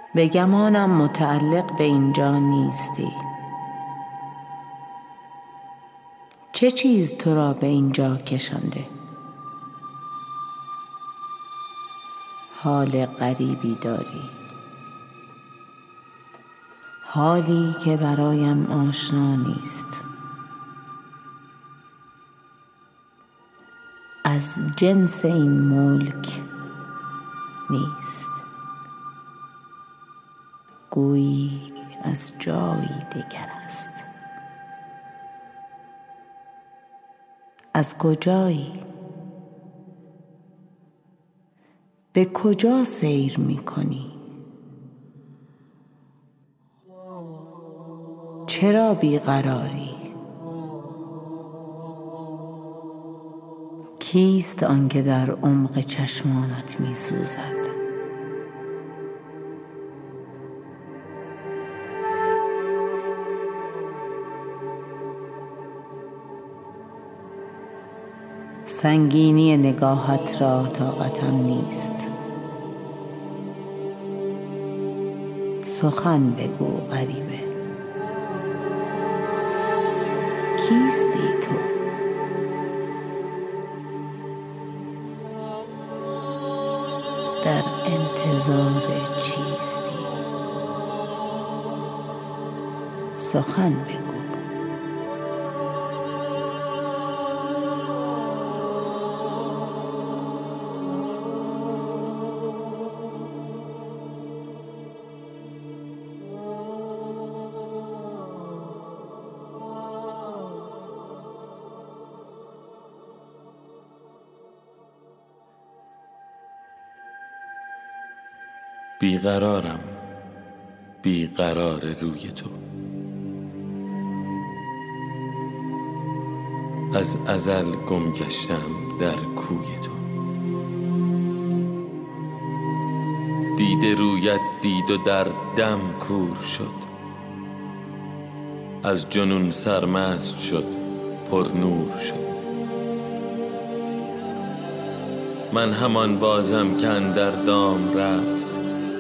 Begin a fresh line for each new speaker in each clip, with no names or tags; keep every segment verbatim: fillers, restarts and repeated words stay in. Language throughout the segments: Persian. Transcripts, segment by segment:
به گمانم متعلق به اینجا نیستی. چه چیز تو را به اینجا کشانده؟ حال غریبی داری، حالی که برایم آشنا نیست، از جنس این ملک نیست، گویی از جایی دیگر است. از کجایی؟ به کجا سیر می کنی؟ چرا بیقراری؟ کیست آنکه در عمق چشمانت می سوزد؟ سنگینی نگاهت را طاقتم نیست. سخن بگو غریبه، کیستی تو؟ در انتظار چیستی؟ سخن بگو.
بیقرارم، بیقرار روی تو. از ازل گم گشتم در کوی تو. دید رویت دید و در دم کور شد. از جنون سرمست شد، پر نور شد. من همان بازم که اندر دام رفت،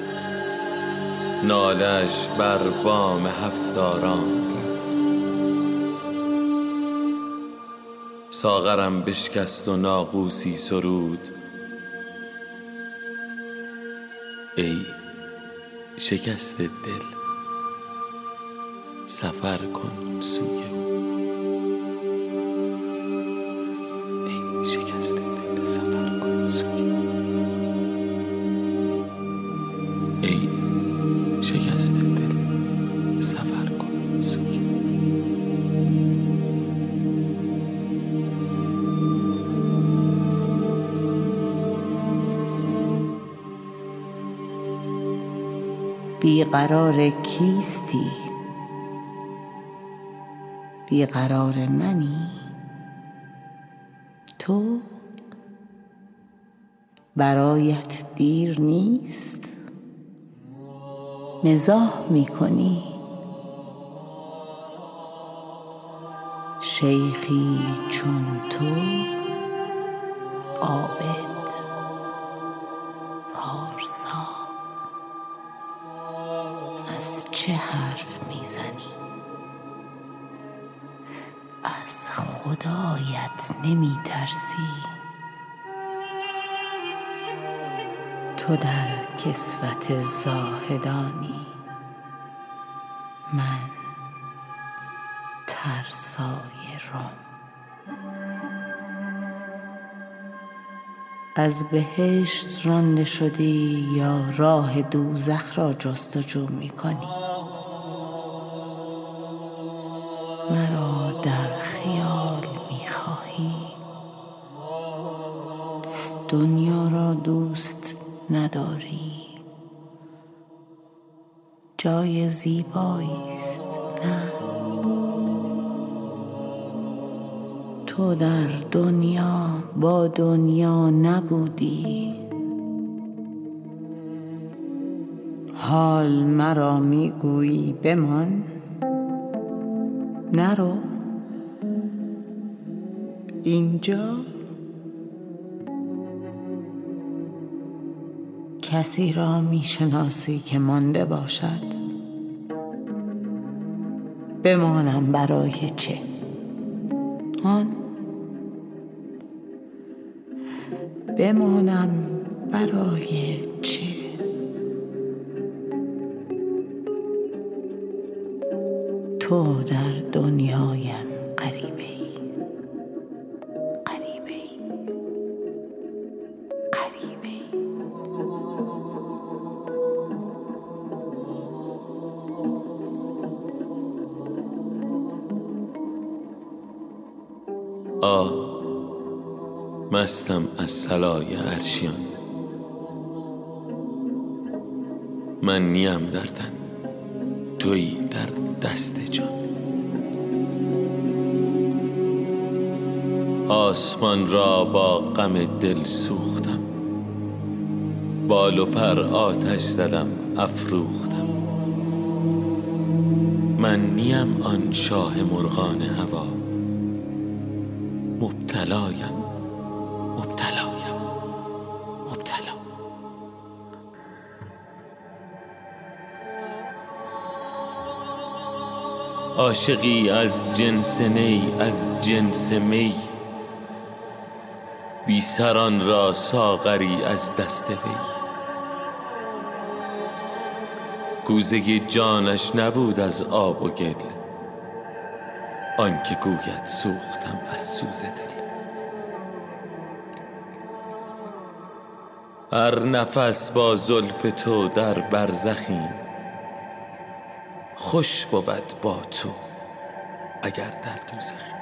نالش بر بام هفت آرام رفت. ساغرم بشکست و ناقوسی سرود، ای شکست دل سفر کن سوی او. ای شکست دل سفر کن سوی او. ای شکست دل سفر کن سوی او.
بیقرار کیستی؟ بیقرار منی؟ تو؟ برایت دیر نیست؟ مزاح می کنی؟ شیخی چون تو، عابد، پارسا، از چه حرف میزنی؟ از خدایت نمی ترسی؟ تو در کسوت زاهدانی، من ترسای روم. از بهشت رانده شدی یا راه دوزخ را جستجو می کنی؟ مرا در خیال می خواهی؟ دنیا را دوست نداری؟ جای زیبایی است، نه؟ تو در دنیا با دنیا نبودی. حال مرا میگویی بمان؟ نرو اینجا کسی را میشناسی که مانده باشد؟ بمانم برای چه؟ آن بمانم برای چه؟ تو در دنیایم غریبه ای، غریبه ای، غریبه ای.
آه مستم از صلای عرشیان، من نیم در تن، تویی در دست جان. آسمان را با غم دل سوختم، بال و پر آتش زدم افروختم. من نیم آن شاه مرغان هوا، مبتلایم مبتلایم مبتلا. عاشقی از جنس نی از جنس می، بی سران را ساغری از دست وی. کوزه جانش نبود از آب و گل، آنکه گوید سوختم از سوز دل. هر نفس با زلف تو در برزخیم، خوش بود با تو اگر در دوزخیم.